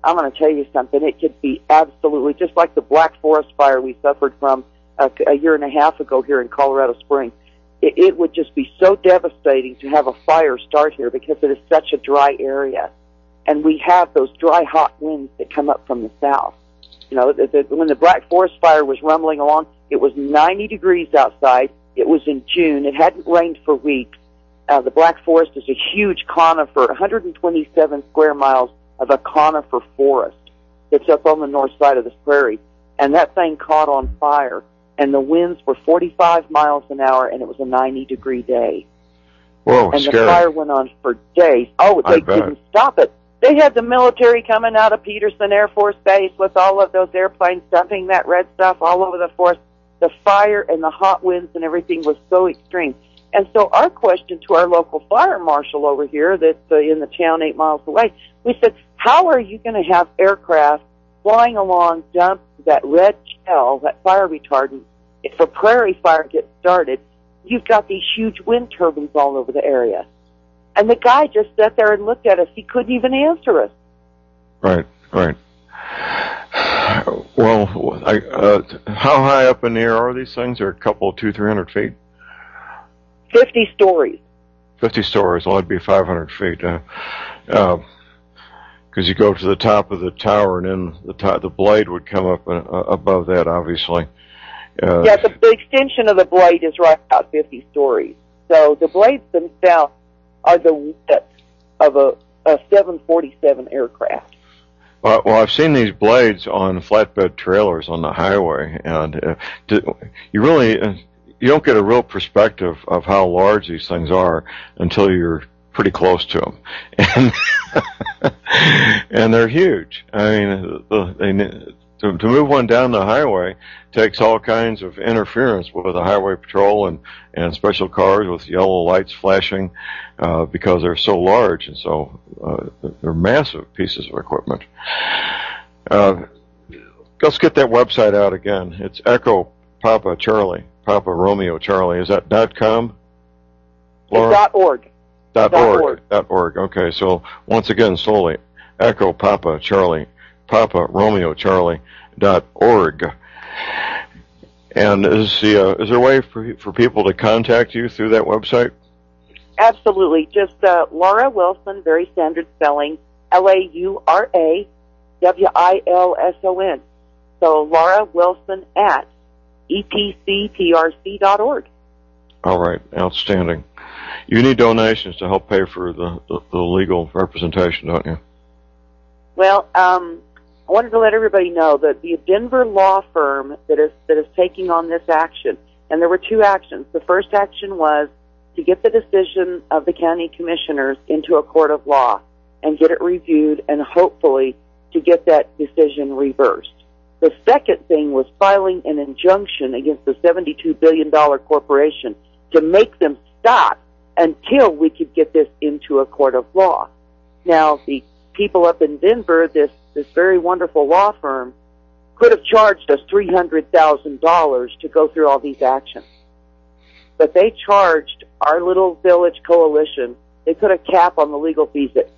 S3: I'm going to tell you something. It could be absolutely just like the Black Forest fire we suffered from a year and a half ago here in Colorado Springs. It would just be so devastating to have a fire start here because it is such a dry area. And we have those dry, hot winds that come up from the south. You know, when the Black Forest fire was rumbling along, it was 90 degrees outside. It was in June. It hadn't rained for weeks. The Black Forest is a huge conifer, 127 square miles of a conifer forest that's up on the north side of this prairie. And that thing caught on fire. And the winds were 45 miles an hour, and it was a 90-degree day.
S2: Whoa,
S3: and
S2: scary.
S3: The fire went on for days. Oh, they couldn't stop it. They had the military coming out of Peterson Air Force Base with all of those airplanes dumping that red stuff all over the forest. The fire and the hot winds and everything was so extreme. And so our question to our local fire marshal over here that's in the town 8 miles away, we said, how are you going to have aircraft flying along, dump that red shell, that fire retardant? If a prairie fire gets started, you've got these huge wind turbines all over the area. And the guy just sat there and looked at us. He couldn't even answer us.
S2: Right. Well, how high up in the air are these things? They're a couple, 200-300 feet?
S3: 50 stories.
S2: 50 stories. Well, it'd be 500 feet. Because you go to the top of the tower, and then the blade would come up above that, obviously.
S3: The extension of the blade is right about 50 stories. So the blades themselves are the width of a 747 aircraft.
S2: Well, I've seen these blades on flatbed trailers on the highway, and you don't get a real perspective of how large these things are until you're pretty close to them, and they're huge. I mean, to move one down the highway takes all kinds of interference with the highway patrol and special cars with yellow lights flashing because they're so large, and so they're massive pieces of equipment. Let's get that website out again. It's Echo Papa Charlie, Papa Romeo Charlie. Is that .com? Laura?
S3: .org.
S2: .org. Okay, so once again, slowly, Echo Papa Charlie, Papa Romeo Charlie.org. And is there a way for people to contact you through that website?
S3: Absolutely. Just Laura Wilson, very standard spelling, LauraWilson. So Laura Wilson at EPCPRC.org.
S2: All right, outstanding. You need donations to help pay for the legal representation, don't you?
S3: Well, I wanted to let everybody know that the Denver law firm that is taking on this action, and there were two actions. The first action was to get the decision of the county commissioners into a court of law and get it reviewed and hopefully to get that decision reversed. The second thing was filing an injunction against the $72 billion corporation to make them stop until we could get this into a court of law. Now, the people up in Denver, this very wonderful law firm, could have charged us $300,000 to go through all these actions. But they charged our little village coalition, they put a cap on the legal fees at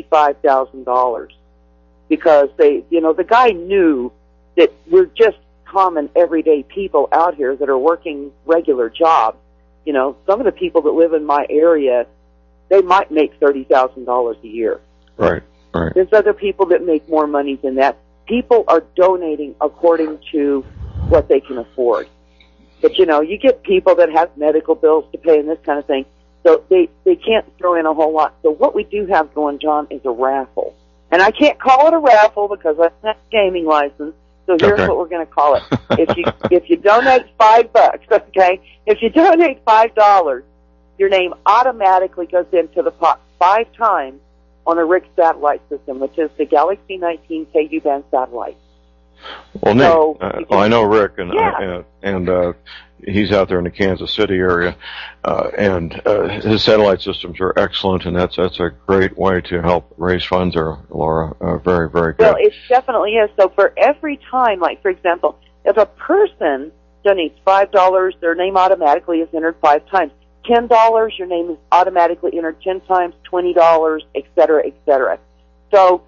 S3: $55,000 because the guy knew that we're just common everyday people out here that are working regular jobs. You know, some of the people that live in my area, they might make $30,000 a year.
S2: Right.
S3: There's other people that make more money than that. People are donating according to what they can afford. But, you get people that have medical bills to pay and this kind of thing. So they can't throw in a whole lot. So what we do have going, John, is a raffle. And I can't call it a raffle because I don't have a gaming license. So here's what we're going to call it. If you donate $5, okay? If you donate $5, your name automatically goes into the pot 5 times on a RIC satellite system, which is the Galaxy 19 Ku-band satellite.
S2: Well, neat. So I know Rick, and he's out there in the Kansas City area, and his satellite systems are excellent, and that's a great way to help raise funds there, Laura. Very, very good.
S3: Well, it definitely is. So for every time, like, for example, if a person donates $5, their name automatically is entered 5 times. $10, your name is automatically entered 10 times, $20, et cetera, et cetera. So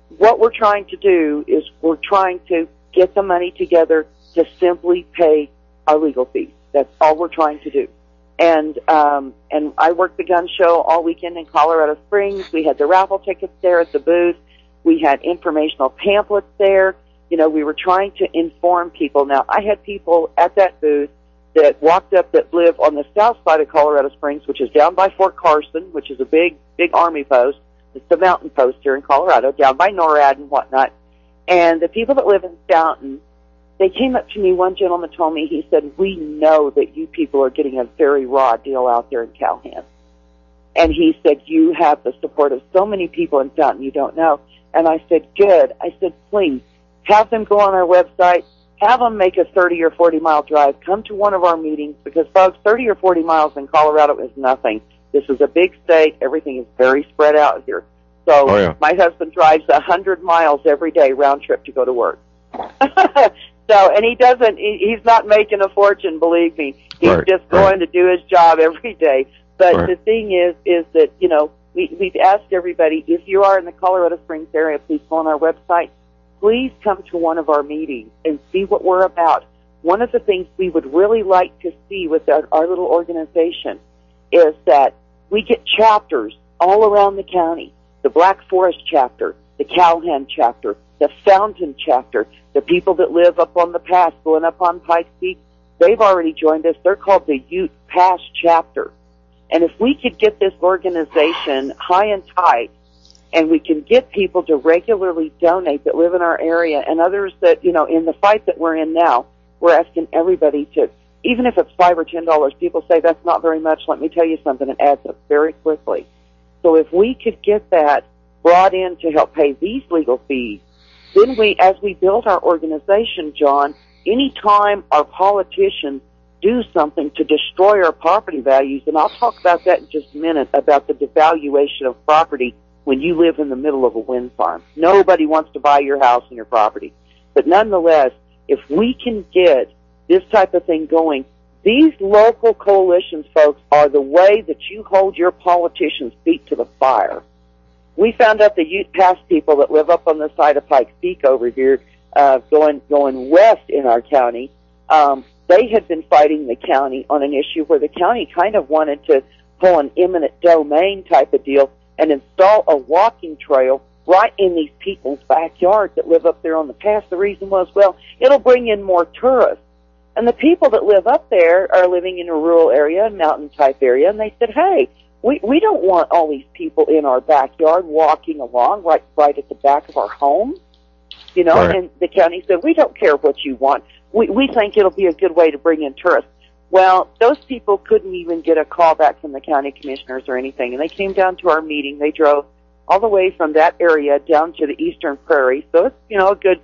S3: what we're trying to do is we're trying to get the money together to simply pay our legal fees. That's all we're trying to do. And I worked the gun show all weekend in Colorado Springs. We had the raffle tickets there at the booth. We had informational pamphlets there. You know, we were trying to inform people. Now, I had people at that booth that walked up that live on the south side of Colorado Springs, which is down by Fort Carson, which is a big Army post. It's the mountain post here in Colorado, down by NORAD and whatnot. And the people that live in Fountain, they came up to me. One gentleman told me, he said, we know that you people are getting a very raw deal out there in Calhoun. And he said, you have the support of so many people in Fountain you don't know. And I said, good. I said, please, have them go on our website, have them make a 30 or 40-mile drive, come to one of our meetings, because, folks, 30 or 40 miles in Colorado is nothing. This is a big state. Everything is very spread out here. So my husband drives 100 miles every day round trip to go to work. So, and he's not making a fortune, believe me. He's just going to do his job every day. But the thing is that, you know, we've asked everybody, if you are in the Colorado Springs area, please go on our website. Please come to one of our meetings and see what we're about. One of the things we would really like to see with our little organization is that we get chapters all around the county. The Black Forest chapter, the Calhoun chapter, the Fountain chapter, the people that live up on the pass going up on Pikes Peak, they've already joined us. They're called the Ute Pass chapter. And if we could get this organization high and tight, and we can get people to regularly donate that live in our area, and others that, you know, in the fight that we're in now, we're asking everybody to, even if it's $5 or $10, people say that's not very much. Let me tell you something, it adds up very quickly. So if we could get that brought in to help pay these legal fees, then as we build our organization, John, any time our politicians do something to destroy our property values, and I'll talk about that in just a minute, about the devaluation of property when you live in the middle of a wind farm. Nobody wants to buy your house and your property. But nonetheless, if we can get this type of thing going, these local coalitions, folks, are the way that you hold your politicians' feet to the fire. We found out the Ute Pass people that live up on the side of Pikes Peak over here, going west in our county, they had been fighting the county on an issue where the county kind of wanted to pull an eminent domain type of deal and install a walking trail right in these people's backyards that live up there on the pass. The reason was, well, it'll bring in more tourists. And the people that live up there are living in a rural area, a mountain-type area, and they said, hey, we don't want all these people in our backyard walking along right at the back of our homes. You know, and the county said, we don't care what you want. We think it'll be a good way to bring in tourists. Well, those people couldn't even get a call back from the county commissioners or anything, and they came down to our meeting. They drove all the way from that area down to the eastern prairie, so it's, you know, a good,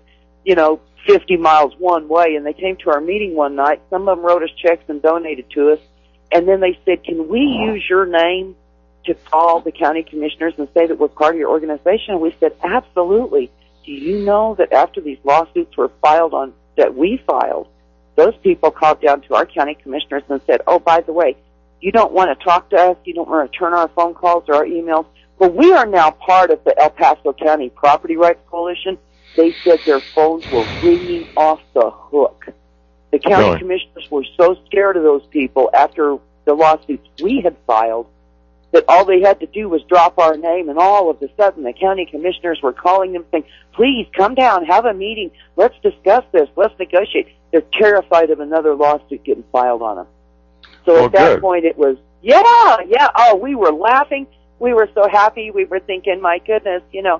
S3: 50 miles one way, and they came to our meeting one night. Some of them wrote us checks and donated to us, and then they said, can we use your name to call the county commissioners and say that we're part of your organization? And we said, absolutely. Do you know that after these lawsuits were that we filed, those people called down to our county commissioners and said, oh, by the way, you don't want to talk to us, you don't want to return our phone calls or our emails. Well, we are now part of the El Paso County Property Rights Coalition. They said their phones were ringing off the hook. The county commissioners were so scared of those people after the lawsuits we had filed that all they had to do was drop our name, and all of a sudden the county commissioners were calling them saying, please come down, have a meeting, let's discuss this, let's negotiate. They're terrified of another lawsuit getting filed on them. So at that point it was, we were laughing. We were so happy. We were thinking, my goodness,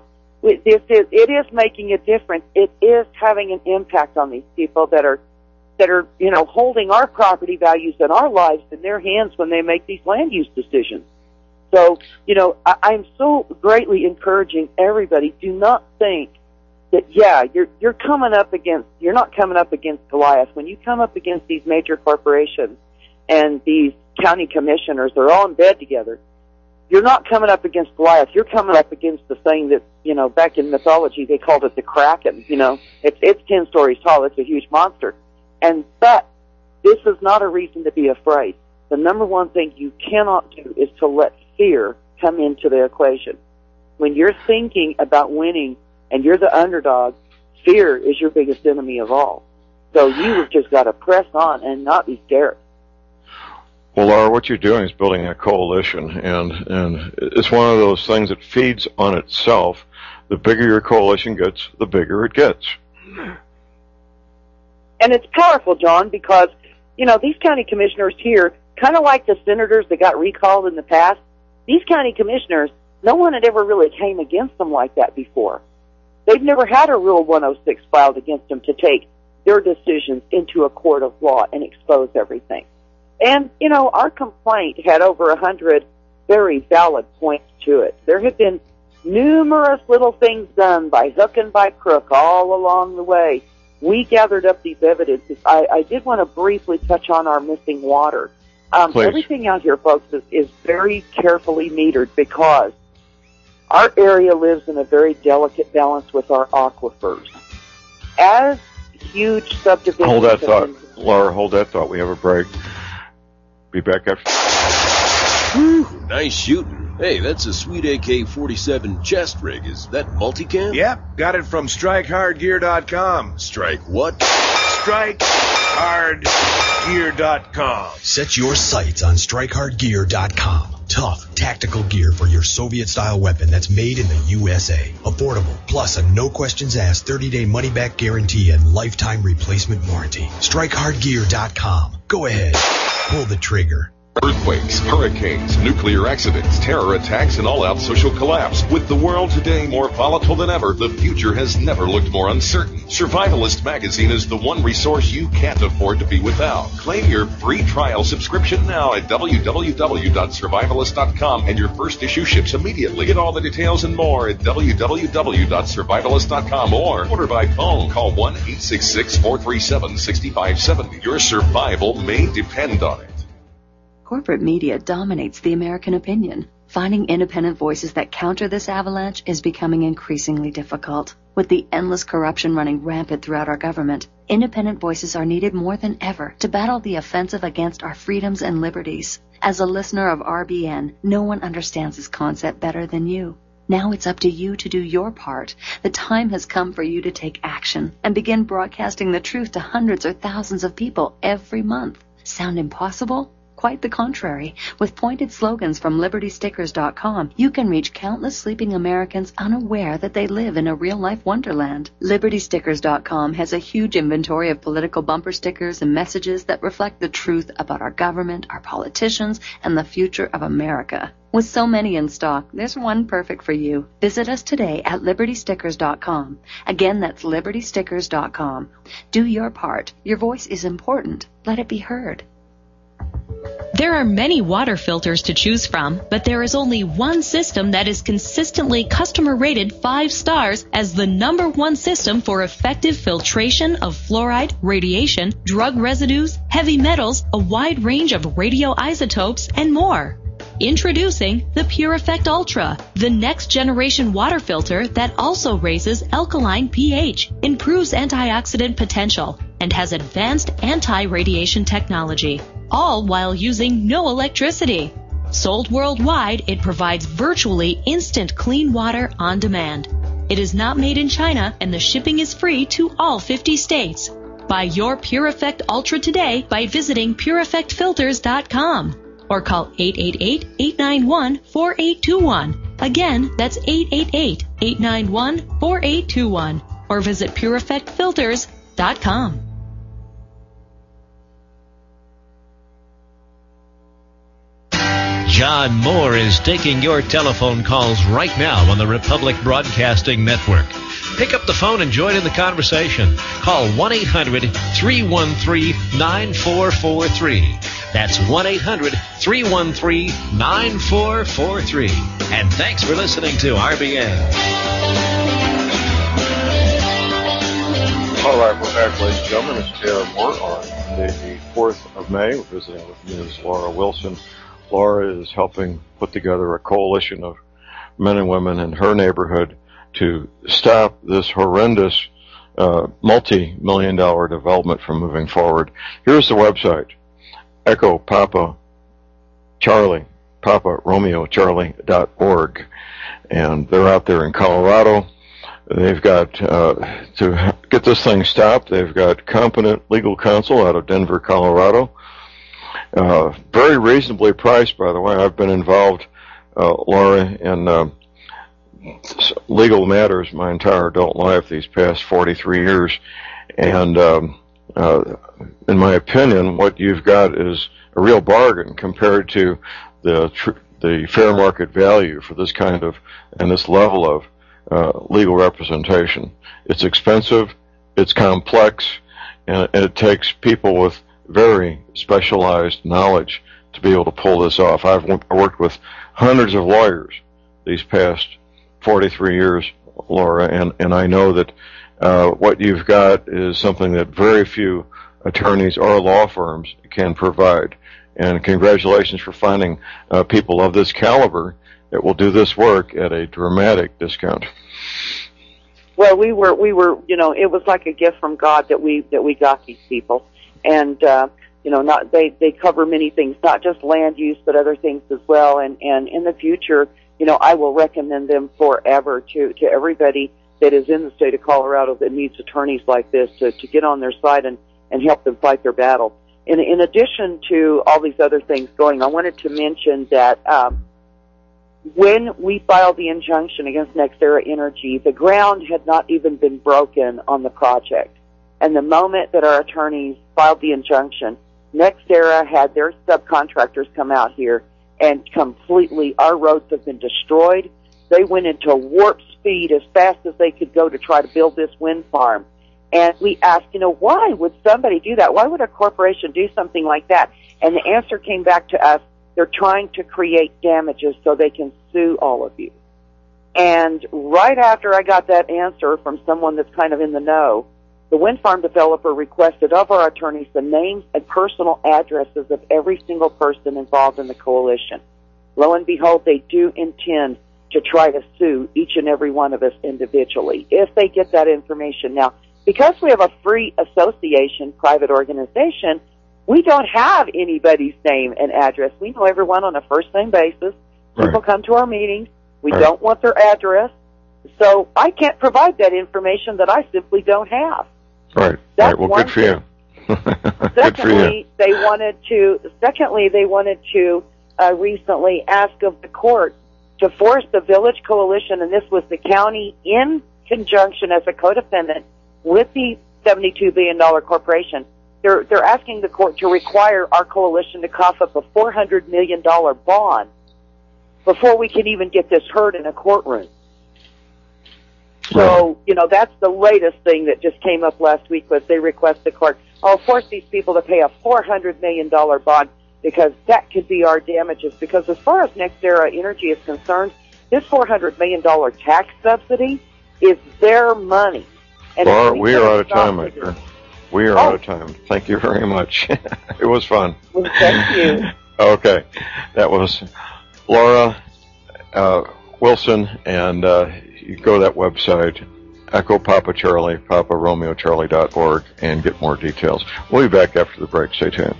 S3: it is making a difference. It is having an impact on these people that are holding our property values and our lives in their hands when they make these land use decisions. So, I'm so greatly encouraging everybody, do not think that, you're not coming up against Goliath. When you come up against these major corporations and these county commissioners, they're all in bed together, you're not coming up against Goliath. You're coming up against the thing that, back in mythology, they called it the Kraken. It's 10 stories tall. It's a huge monster. But this is not a reason to be afraid. The number one thing you cannot do is to let fear come into the equation. When you're thinking about winning and you're the underdog, fear is your biggest enemy of all. So you've just got to press on and not be scared.
S2: Well, Laura, what you're doing is building a coalition, and it's one of those things that feeds on itself. The bigger your coalition gets, the bigger it gets.
S3: And it's powerful, John, because, you know, these county commissioners here, kind of like the senators that got recalled in the past, these county commissioners, no one had ever really came against them like that before. They've never had a Rule 106 filed against them to take their decisions into a court of law and expose everything. And, you know, our complaint had over 100 very valid points to it. There had been numerous little things done by hook and by crook all along the way. We gathered up these evidences. I did want to briefly touch on our missing water. Everything out here, folks, is very carefully metered because our area lives in a very delicate balance with our aquifers. As huge subdivisions...
S2: Hold that thought, Laura, hold that thought. We have a break. Be back after...
S10: Whew, nice shooting. Hey, that's a sweet AK-47 chest rig. Is that multicam?
S11: Yep, got it from StrikeHardGear.com.
S10: Strike what?
S11: StrikeHardGear.com.
S12: Set your sights on StrikeHardGear.com. Tough, tactical gear for your Soviet-style weapon that's made in the USA. Affordable, plus a no-questions-asked 30-day money-back guarantee and lifetime replacement warranty. StrikeHardGear.com. Go ahead. Pull the trigger.
S13: Earthquakes, hurricanes, nuclear accidents, terror attacks, and all-out social collapse. With the world today more volatile than ever, the future has never looked more uncertain. Survivalist Magazine is the one resource you can't afford to be without. Claim your free trial subscription now at www.survivalist.com, and your first issue ships immediately. Get all the details and more at www.survivalist.com or order by phone. Call 1-866-437-6570. Your survival may depend on it.
S9: Corporate media dominates the American opinion. Finding independent voices that counter this avalanche is becoming increasingly difficult. With the endless corruption running rampant throughout our government, independent voices are needed more than ever to battle the offensive against our freedoms and liberties. As a listener of RBN, no one understands this concept better than you. Now it's up to you to do your part. The time has come for you to take action and begin broadcasting the truth to hundreds or thousands of people every month. Sound impossible? Quite the contrary. With pointed slogans from LibertyStickers.com, you can reach countless sleeping Americans unaware that they live in a real-life wonderland. LibertyStickers.com has a huge inventory of political bumper stickers and messages that reflect the truth about our government, our politicians, and the future of America. With so many in stock, there's one perfect for you. Visit us today at LibertyStickers.com. Again, that's LibertyStickers.com. Do your part. Your voice is important. Let it be heard.
S14: There are many water filters to choose from, but there is only one system that is consistently customer rated 5 stars as the #1 system for effective filtration of fluoride, radiation, drug residues, heavy metals, a wide range of radioisotopes, and more. Introducing the Pure Effect Ultra, the next generation water filter that also raises alkaline pH, improves antioxidant potential, and has advanced anti-radiation technology, all while using no electricity. Sold worldwide, it provides virtually instant clean water on demand. It is not made in China, and the shipping is free to all 50 states. Buy your Pure Effect Ultra today by visiting PureEffectFilters.com. or call 888-891-4821. Again, that's 888-891-4821. Or visit PureEffectFilters.com.
S7: John Moore is taking your telephone calls right now on the Republic Broadcasting Network. Pick up the phone and join in the conversation. Call 1-800-313-9443. That's 1-800-313-9443. And thanks for listening to RBN.
S2: All right, we're back, ladies and gentlemen. It's J.R. Moore on the 4th of May. We're visiting with Ms. Laura Wilson. Laura is helping put together a coalition of men and women in her neighborhood to stop this horrendous multi-million-dollar development from moving forward. Here's the website, Echo Papa Charlie, Papa Romeo Charlie.org. And they're out there in Colorado. They've got, to get this thing stopped, they've got competent legal counsel out of Denver, Colorado. Very reasonably priced, by the way. I've been involved, Laura, in legal matters my entire adult life, these past 43 years. And in my opinion, what you've got is a real bargain compared to the fair market value for this kind of and this level of legal representation. It's expensive, it's complex, and it takes people with very specialized knowledge to be able to pull this off. I've worked with hundreds of lawyers these past 43 years, Laura, and I know that what you've got is something that very few attorneys or law firms can provide. And congratulations for finding people of this caliber that will do this work at a dramatic discount.
S3: Well, we were, it was like a gift from God that we got these people. And, they cover many things, not just land use, but other things as well. And in the future, I will recommend them forever to everybody that is in the state of Colorado that needs attorneys like this to get on their side and help them fight their battle. In addition to all these other things going, I wanted to mention that when we filed the injunction against NextEra Energy, the ground had not even been broken on the project. And the moment that our attorneys filed the injunction, NextEra had their subcontractors come out here and completely, our roads have been destroyed. They went into warp speed as fast as they could go to try to build this wind farm. And we asked, why would somebody do that? Why would a corporation do something like that? And the answer came back to us, they're trying to create damages so they can sue all of you. And right after I got that answer from someone that's kind of in the know, the wind farm developer requested of our attorneys the names and personal addresses of every single person involved in the coalition. Lo and behold, they do intend to try to sue each and every one of us individually if they get that information. Now, because we have a free association, private organization, we don't have anybody's name and address. We know everyone on a first-name basis.
S2: Right.
S3: People come to our meetings. We
S2: Right.
S3: don't want their address. So I can't provide that information that I simply don't have.
S2: Right.
S3: That's
S2: Right. Well,
S3: one
S2: good for you. Good for you.
S3: Secondly, they wanted to recently ask of the court to force the Village Coalition, and this was the county in conjunction as a co-defendant with the $72 billion corporation. They're asking the court to require our coalition to cough up a $400 million bond before we can even get this heard in a courtroom. So, that's the latest thing that just came up last week was they request the court, force these people to pay a $400 million bond because that could be our damages. Because as far as NextEra Energy is concerned, this $400 million tax subsidy is their money. And
S2: Laura, we are out of time, my dear. We are out of time. Thank you very much. It was fun.
S3: Well, thank you.
S2: Okay. That was Laura Wilson, and you go to that website, Echo Papa Charlie, PapaRomeoCharlie.org, and get more details. We'll be back after the break. Stay tuned.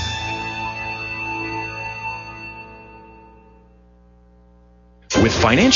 S15: With financial